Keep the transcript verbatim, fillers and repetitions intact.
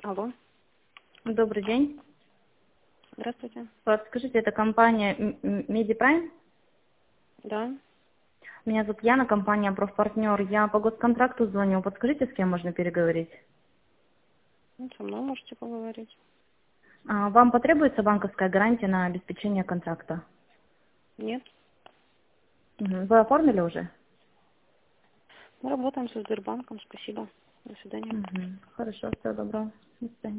Алло, Добрый день. здравствуйте. Подскажите, это компания Медипрайм? Да, Меня зовут Яна, компания Профпартнер. Я по госконтракту звоню. Подскажите, с кем можно переговорить? ну, со мной можете поговорить. А, Вам потребуется банковская гарантия на обеспечение контракта? Нет, Мгм. Вы оформили уже? мы работаем со Сбербанком, спасибо. До свидания. Мгм. Хорошо, всего доброго. До свидания.